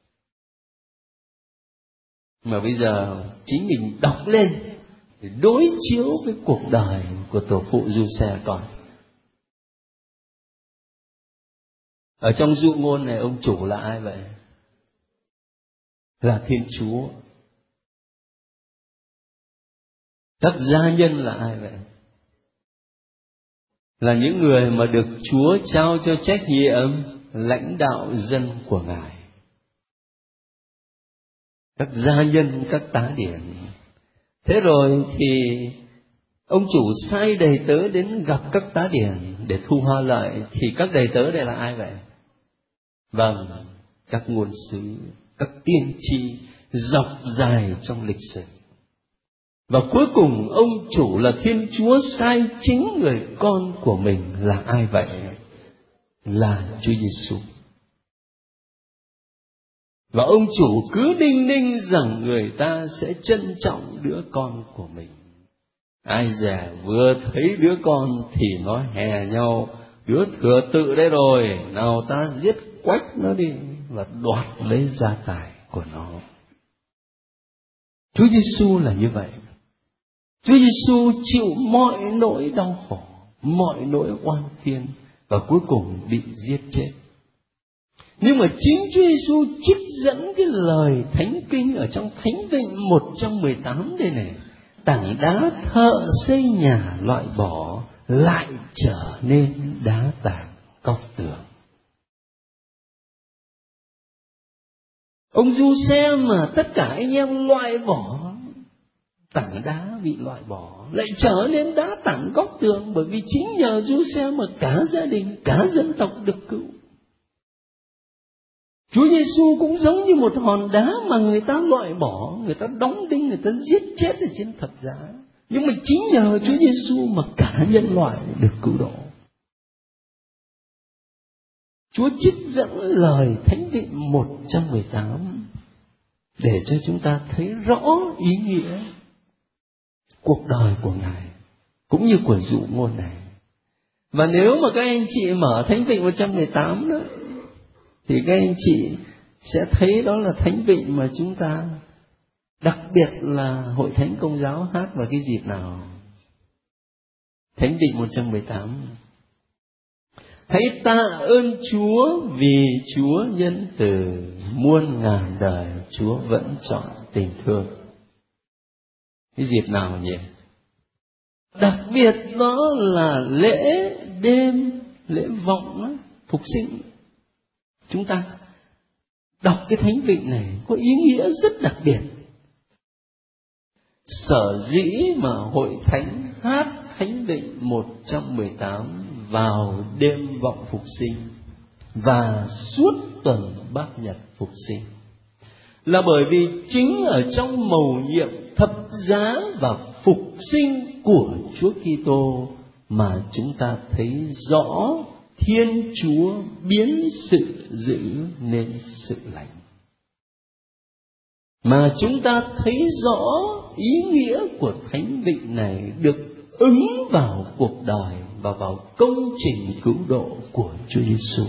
Mà bây giờ chính mình đọc lên để đối chiếu với cuộc đời của tổ phụ Giô-se coi. Ở trong dụ ngôn này ông chủ là ai vậy? Là Thiên Chúa. Các gia nhân là ai vậy? Là những người mà được Chúa trao cho trách nhiệm lãnh đạo dân của Ngài. Các gia nhân, các tá điển. Thế rồi thì ông chủ sai đầy tớ đến gặp các tá điển để thu hoa lợi. Thì các đầy tớ đây là ai vậy? Vâng, các ngôn sứ, các tiên tri dọc dài trong lịch sử. Và cuối cùng ông chủ là Thiên Chúa sai chính người con của mình là ai vậy? Là Chúa Giêsu. Và ông chủ cứ đinh ninh rằng người ta sẽ trân trọng đứa con của mình. Ai dè vừa thấy đứa con thì nó hè nhau, đứa thừa tự đây rồi, nào ta giết quách nó đi và đoạt lấy gia tài của nó. Chúa Giêsu là như vậy. Chúa Giêsu chịu mọi nỗi đau khổ, mọi nỗi oan khiên và cuối cùng bị giết chết. Nhưng mà chính Chúa Giêsu trích dẫn cái lời thánh kinh ở trong Thánh Vịnh một trăm mười tám đây này: tảng đá thợ xây nhà loại bỏ lại trở nên đá tảng cọc tường. Ông Giô-se mà tất cả anh em loại bỏ tảng đá bị loại bỏ lại trở nên đá tảng góc tường, bởi vì chính nhờ Giuse mà cả gia đình, cả dân tộc được cứu. Chúa Giêsu cũng giống như một hòn đá mà người ta loại bỏ, người ta đóng đinh, người ta giết chết ở trên thập giá. Nhưng mà chính nhờ Chúa Giêsu mà cả nhân loại được cứu độ. Chúa trích dẫn lời Thánh Vịnh một trăm mười tám để cho chúng ta thấy rõ ý nghĩa cuộc đời của Ngài cũng như của dụ ngôn này. Và nếu mà các anh chị mở Thánh Vịnh một trăm mười tám đó, thì các anh chị sẽ thấy đó là Thánh Vịnh mà chúng ta đặc biệt là Hội Thánh Công giáo hát vào cái dịp nào? Thánh Vịnh một trăm mười tám. Hãy tạ ơn Chúa vì Chúa nhân từ, muôn ngàn đời Chúa vẫn chọn tình thương. Cái dịp nào nhỉ? Đặc biệt đó là lễ đêm, lễ vọng đó, phục sinh. Chúng ta đọc cái Thánh Vịnh này có ý nghĩa rất đặc biệt. Sở dĩ mà Hội Thánh hát Thánh Vịnh một trăm mười tám vào đêm vọng phục sinh và suốt tuần Bát Nhật phục sinh là bởi vì chính ở trong mầu nhiệm thập giá và phục sinh của Chúa Kitô mà chúng ta thấy rõ Thiên Chúa biến sự dữ nên sự lành. Mà chúng ta thấy rõ ý nghĩa của Thánh Vịnh này được ứng vào cuộc đời và vào công trình cứu độ của Chúa Giêsu.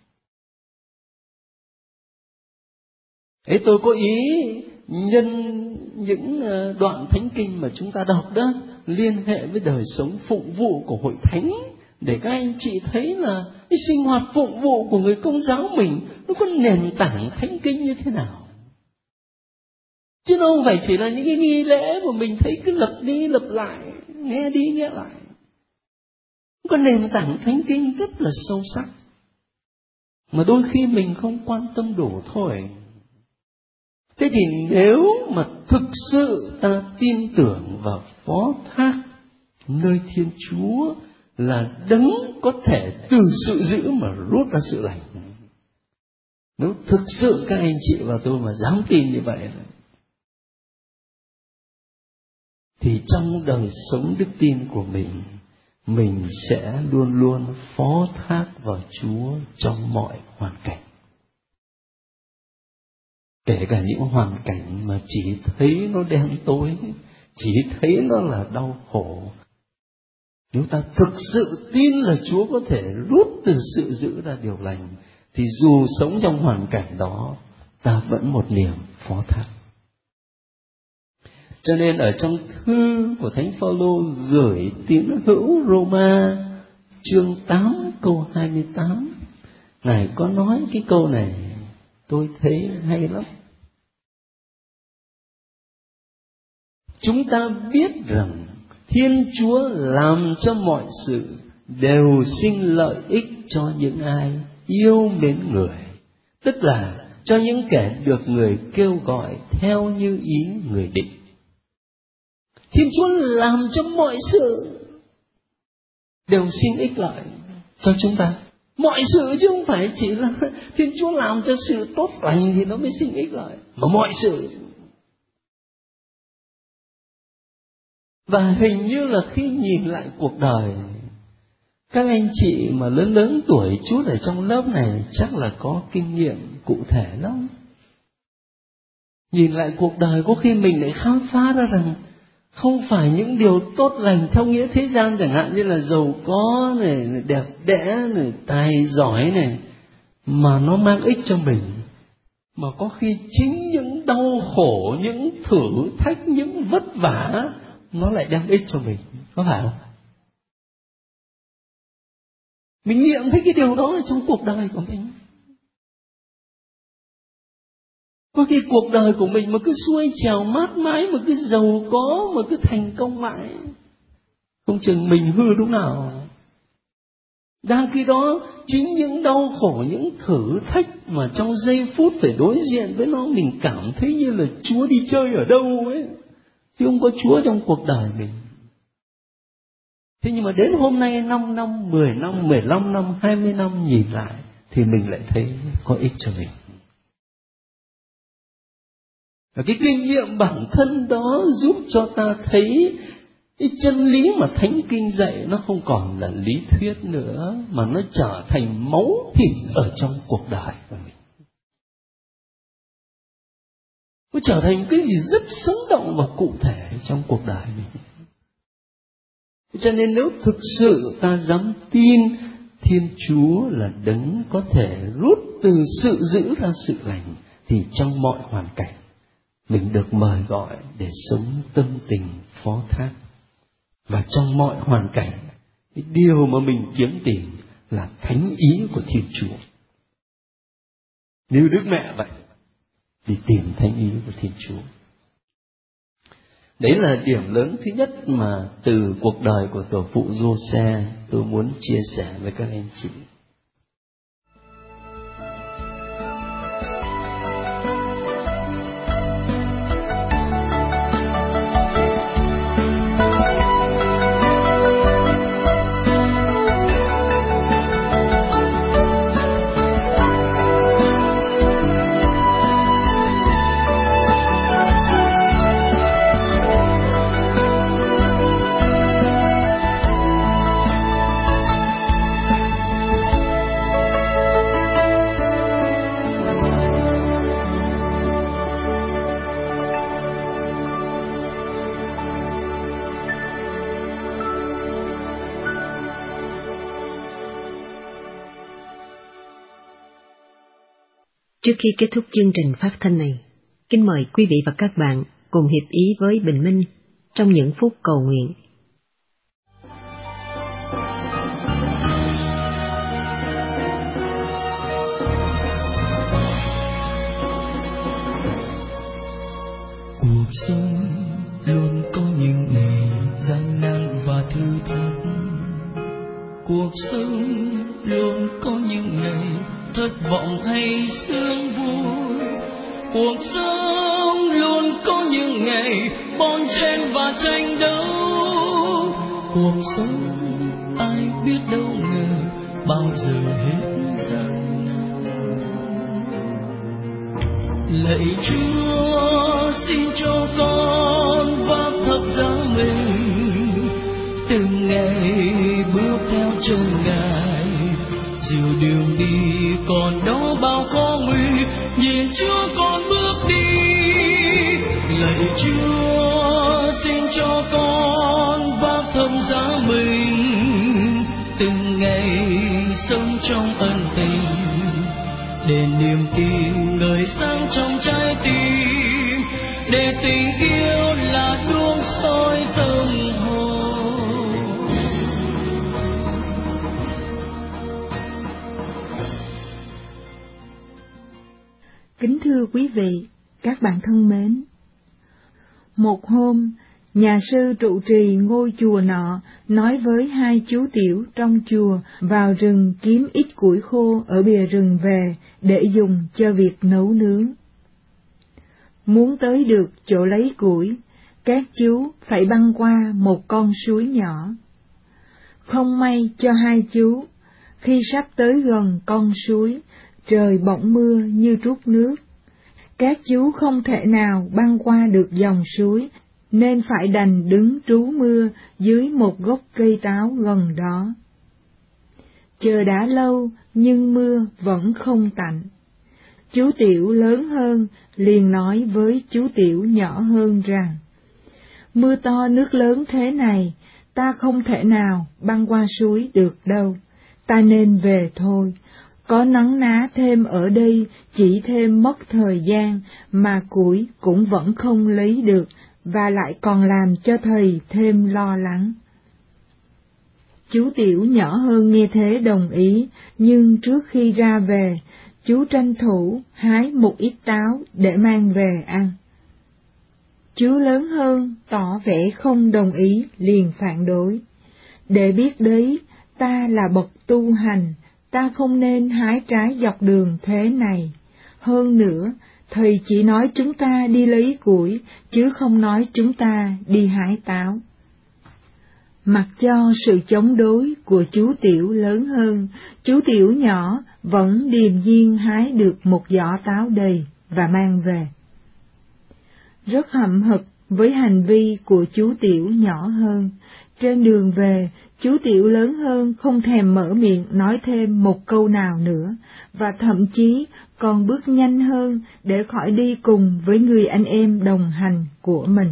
Ấy tôi có ý nhân những đoạn thánh kinh mà chúng ta đọc đó liên hệ với đời sống phụng vụ của Hội Thánh, để các anh chị thấy là cái sinh hoạt phụng vụ của người Công giáo mình nó có nền tảng thánh kinh như thế nào. Chứ nó không phải chỉ là những cái nghi lễ mà mình thấy cứ lặp đi lặp lại, nghe đi nghe lại. Có nền tảng thánh kinh rất là sâu sắc, mà đôi khi mình không quan tâm đủ thôi. Thế thì nếu mà thực sự ta tin tưởng và phó thác nơi Thiên Chúa là đấng có thể từ sự dữ mà rút ra sự lành, nếu thực sự các anh chị và tôi mà dám tin như vậy, thì trong đời sống đức tin của mình, mình sẽ luôn luôn phó thác vào Chúa trong mọi hoàn cảnh. Kể cả những hoàn cảnh mà chỉ thấy nó đen tối, chỉ thấy nó là đau khổ. Nếu ta thực sự tin là Chúa có thể rút từ sự dữ ra điều lành, thì dù sống trong hoàn cảnh đó, ta vẫn một niềm phó thác. Cho nên ở trong thư của Thánh Phaolô gửi tín hữu Roma chương tám câu hai mươi tám, Ngài có nói cái câu này tôi thấy hay lắm. Chúng ta biết rằng Thiên Chúa làm cho mọi sự đều sinh lợi ích cho những ai yêu mến người, tức là cho những kẻ được người kêu gọi theo như ý người định. Thiên Chúa làm cho mọi sự đều sinh ích lợi cho chúng ta. Mọi sự chứ không phải chỉ là Thiên Chúa làm cho sự tốt lành thì nó mới sinh ích lợi, mà mọi sự. Và hình như là khi nhìn lại cuộc đời, các anh chị mà lớn lớn tuổi chút ở trong lớp này chắc là có kinh nghiệm cụ thể lắm. Nhìn lại cuộc đời có khi mình lại khám phá ra rằng không phải những điều tốt lành theo nghĩa thế gian, chẳng hạn như là giàu có này, đẹp đẽ này, tài giỏi này, mà nó mang ích cho mình. Mà có khi chính những đau khổ, những thử thách, những vất vả nó lại đem ích cho mình, có phải không? Mình nghiệm thấy cái điều đó ở trong cuộc đời của mình. Có khi cuộc đời của mình mà cứ xuôi trèo mát mái, mà cứ giàu có, mà cứ thành công mãi, không chừng mình hư lúc nào. Đang khi đó chính những đau khổ, những thử thách mà trong giây phút phải đối diện với nó, mình cảm thấy như là Chúa đi chơi ở đâu ấy. chứ không có Chúa trong cuộc đời mình. Thế nhưng mà đến hôm nay năm năm, mười năm, mười lăm năm, hai mươi năm nhìn lại thì mình lại thấy có ích cho mình. Và cái kinh nghiệm bản thân đó giúp cho ta thấy cái chân lý mà Thánh Kinh dạy nó không còn là lý thuyết nữa, mà nó trở thành máu thịt ở trong cuộc đời của mình. Nó trở thành cái gì rất sống động và cụ thể trong cuộc đời mình. Cho nên nếu thực sự ta dám tin Thiên Chúa là đấng có thể rút từ sự dữ ra sự lành, thì trong mọi hoàn cảnh mình được mời gọi để sống tâm tình phó thác. Và trong mọi hoàn cảnh, cái điều mà mình kiếm tìm là thánh ý của Thiên Chúa. Như Đức Mẹ vậy, đi tìm thánh ý của Thiên Chúa. Đấy là điểm lớn thứ nhất mà từ cuộc đời của tổ phụ Giô-se tôi muốn chia sẻ với các anh chị. Trước khi kết thúc chương trình phát thanh này, kính mời quý vị và các bạn cùng hiệp ý với Bình Minh trong những phút cầu nguyện. Cuộc sống luôn có những ngày gian nan và thử thách. Cuộc sống luôn có những ngày thất vọng hay sướng vui. Cuộc sống luôn có những ngày bon chen và tranh đấu. Cuộc sống ai biết đâu ngờ bao giờ hết gian nan. Lạy Chúa, xin cho con vác thập giá mình, từng ngày bước theo chân Ngài. Dìu đường đi còn đó bao khó nguy, nhìn Chúa con bước đi. Lạy Chúa, xin cho con vác thập giá mình, từng ngày sống trong ân tình, để niềm tin ngời sáng trong trái tim, để tình yêu là đuông soi tâm hồn. Kính thưa quý vị, các bạn thân mến, một hôm, nhà sư trụ trì ngôi chùa nọ nói với hai chú tiểu trong chùa vào rừng kiếm ít củi khô ở bìa rừng về để dùng cho việc nấu nướng. Muốn tới được chỗ lấy củi, các chú phải băng qua một con suối nhỏ. Không may cho hai chú, khi sắp tới gần con suối, trời bỗng mưa như trút nước. Các chú không thể nào băng qua được dòng suối, nên phải đành đứng trú mưa dưới một gốc cây táo gần đó. Chờ đã lâu, nhưng mưa vẫn không tạnh. Chú tiểu lớn hơn liền nói với chú tiểu nhỏ hơn rằng, mưa to nước lớn thế này, ta không thể nào băng qua suối được đâu, ta nên về thôi. Có nắng ná thêm ở đây chỉ thêm mất thời gian, mà củi cũng vẫn không lấy được, và lại còn làm cho thầy thêm lo lắng. Chú tiểu nhỏ hơn nghe thế đồng ý, nhưng trước khi ra về, chú tranh thủ hái một ít táo để mang về ăn. Chú lớn hơn tỏ vẻ không đồng ý, liền phản đối. Để biết đấy, ta là bậc tu hành, ta không nên hái trái dọc đường thế này. Hơn nữa, Thầy chỉ nói chúng ta đi lấy củi, chứ không nói chúng ta đi hái táo. Mặc cho sự chống đối của chú Tiểu lớn hơn, chú Tiểu nhỏ vẫn điềm nhiên hái được một giỏ táo đầy và mang về. Rất hậm hực với hành vi của chú Tiểu nhỏ hơn, trên đường về, chú Tiểu lớn hơn không thèm mở miệng nói thêm một câu nào nữa, và thậm chí còn bước nhanh hơn để khỏi đi cùng với người anh em đồng hành của mình.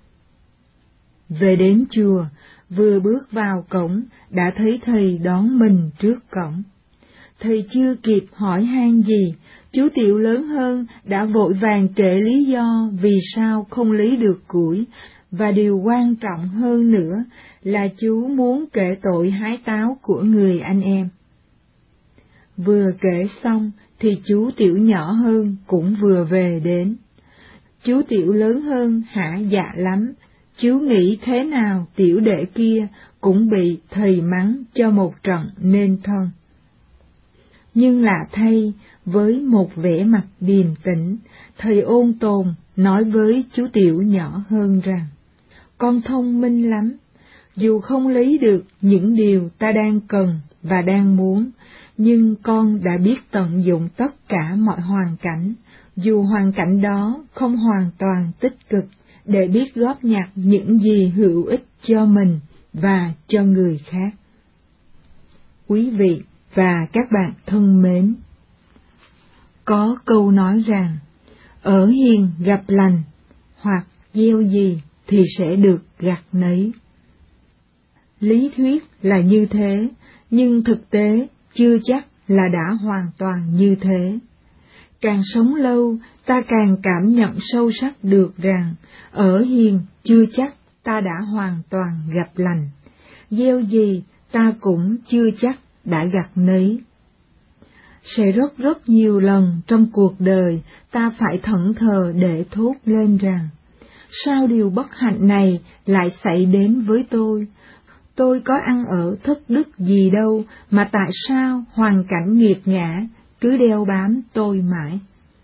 Về đến chùa, vừa bước vào cổng, đã thấy thầy đón mình trước cổng. Thầy chưa kịp hỏi han gì, chú Tiểu lớn hơn đã vội vàng kể lý do vì sao không lấy được củi, và điều quan trọng hơn nữa là chú muốn kể tội hái táo của người anh em. Vừa kể xong thì chú Tiểu nhỏ hơn cũng vừa về đến. Chú Tiểu lớn hơn hả dạ lắm, chú nghĩ thế nào tiểu đệ kia cũng bị thầy mắng cho một trận nên thân. Nhưng lạ thay, với một vẻ mặt điềm tĩnh, thầy ôn tồn nói với chú Tiểu nhỏ hơn rằng, con thông minh lắm, dù không lấy được những điều ta đang cần và đang muốn, nhưng con đã biết tận dụng tất cả mọi hoàn cảnh, dù hoàn cảnh đó không hoàn toàn tích cực, để biết góp nhặt những gì hữu ích cho mình và cho người khác. Quý vị và các bạn thân mến, có câu nói rằng, ở hiền gặp lành, hoặc gieo gì thì sẽ được gặt nấy. Lý thuyết là như thế, nhưng thực tế chưa chắc là đã hoàn toàn như thế. Càng sống lâu, ta càng cảm nhận sâu sắc được rằng, ở hiền chưa chắc ta đã hoàn toàn gặp lành, gieo gì ta cũng chưa chắc đã gặt nấy. Sẽ rất rất nhiều lần trong cuộc đời ta phải thẫn thờ để thốt lên rằng, sao điều bất hạnh này lại xảy đến với tôi? Tôi có ăn ở thất đức gì đâu mà tại sao hoàn cảnh nghiệt ngã cứ đeo bám tôi mãi?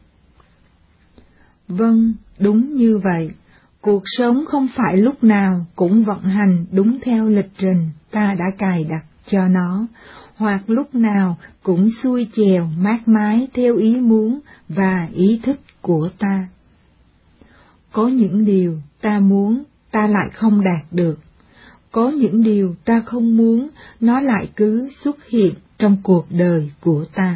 Vâng, đúng như vậy. Cuộc sống không phải lúc nào cũng vận hành đúng theo lịch trình ta đã cài đặt cho nó, hoặc lúc nào cũng xuôi chèo mát mái theo ý muốn và ý thích của ta. Có những điều ta muốn ta lại không đạt được, có những điều ta không muốn nó lại cứ xuất hiện trong cuộc đời của ta.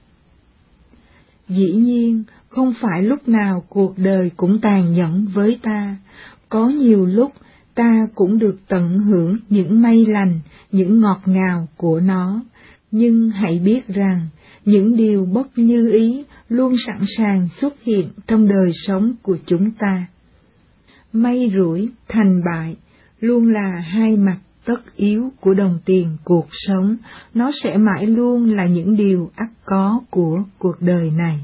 Dĩ nhiên, không phải lúc nào cuộc đời cũng tàn nhẫn với ta, có nhiều lúc ta cũng được tận hưởng những may lành, những ngọt ngào của nó, nhưng hãy biết rằng, những điều bất như ý luôn sẵn sàng xuất hiện trong đời sống của chúng ta. May rủi, thành bại, luôn là hai mặt tất yếu của đồng tiền cuộc sống, nó sẽ mãi luôn là những điều ắt có của cuộc đời này.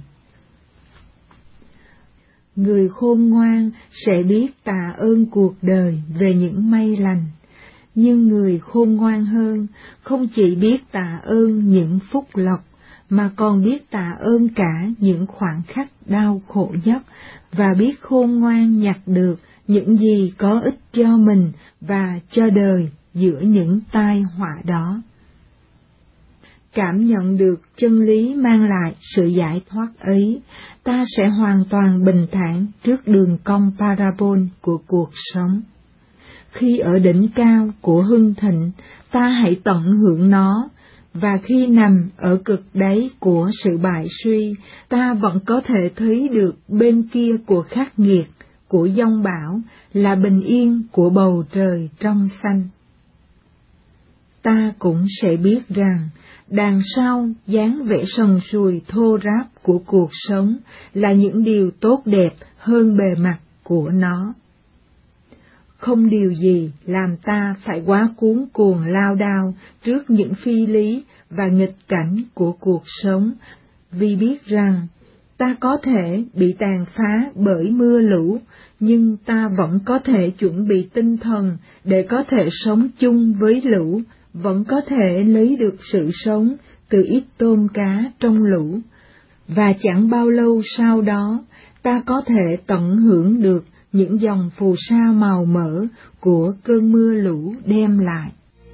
Người khôn ngoan sẽ biết tạ ơn cuộc đời về những may lành, nhưng người khôn ngoan hơn không chỉ biết tạ ơn những phúc lộc, mà còn biết tạ ơn cả những khoảnh khắc đau khổ nhất, và biết khôn ngoan nhặt được những gì có ích cho mình và cho đời giữa những tai họa đó. Cảm nhận được chân lý mang lại sự giải thoát ấy, ta sẽ hoàn toàn bình thản trước đường cong parabol của cuộc sống. Khi ở đỉnh cao của hưng thịnh, ta hãy tận hưởng nó, và khi nằm ở cực đáy của sự bại suy, ta vẫn có thể thấy được bên kia của khắc nghiệt, của giông bão, là bình yên của bầu trời trong xanh. Ta cũng sẽ biết rằng, đằng sau dáng vẻ sần sùi thô ráp của cuộc sống là những điều tốt đẹp hơn bề mặt của nó. Không điều gì làm ta phải quá cuống cuồng lao đao trước những phi lý và nghịch cảnh của cuộc sống, vì biết rằng ta có thể bị tàn phá bởi mưa lũ, nhưng ta vẫn có thể chuẩn bị tinh thần để có thể sống chung với lũ, vẫn có thể lấy được sự sống từ ít tôm cá trong lũ, và chẳng bao lâu sau đó ta có thể tận hưởng được những dòng phù sa màu mỡ của cơn mưa lũ đem lại.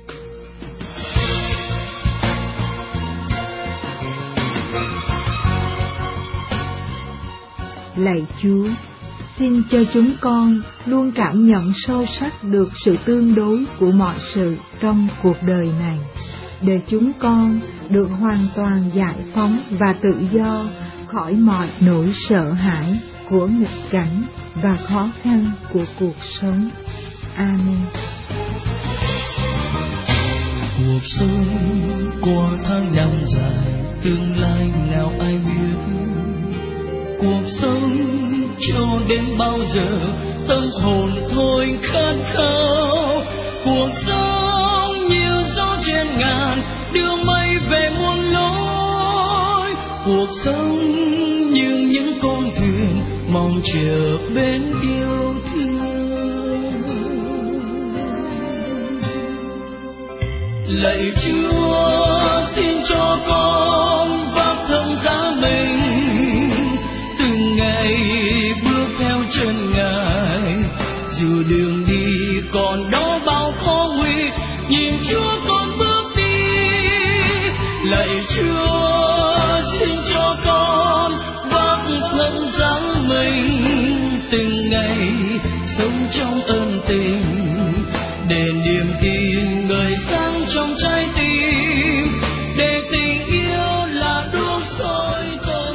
Lạy Chúa, xin cho chúng con luôn cảm nhận sâu sắc được sự tương đối của mọi sự trong cuộc đời này, để chúng con được hoàn toàn giải phóng và tự do khỏi mọi nỗi sợ hãi của nghịch cảnh và khó khăn của cuộc sống. Amen. Cuộc sống qua tháng năm dài, tương lai nào ai biết. Cuộc sống cho đến bao giờ, tâm hồn thôi khát khao. Cuộc sống như gió trên ngàn, đưa mây về muôn lối. Cuộc sống như những con thuyền mong chờ bên yêu thương. Lạy Chúa, xin cho con vác thân giá mình, từng ngày bước theo chân Ngài. Dù đường đi còn đó bao khó nguy, nhìn Chúa con bước đi. Lạy Chúa, xin cho con vác thân dáng mình, từng ngày sống trong ơn tình, để niềm tin người sáng trong trái tim, để tình yêu là đuốc soi tâm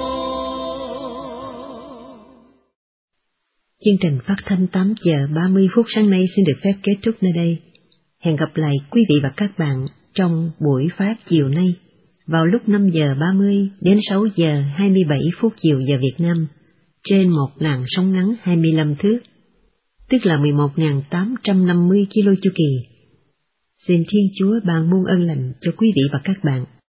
hồn. Chương trình phát thanh tám giờ ba mươi phút sáng nay xin được phép kết thúc nơi đây. Hẹn gặp lại quý vị và các bạn trong buổi phát chiều nay vào lúc năm giờ ba mươi đến sáu giờ hai mươi bảy phút chiều giờ Việt Nam trên một làn sóng ngắn hai mươi lăm thước, tức là mười một nghìn tám trăm năm mươi ki lô chu kỳ. Xin Thiên Chúa ban muôn ân lành cho quý vị và các bạn.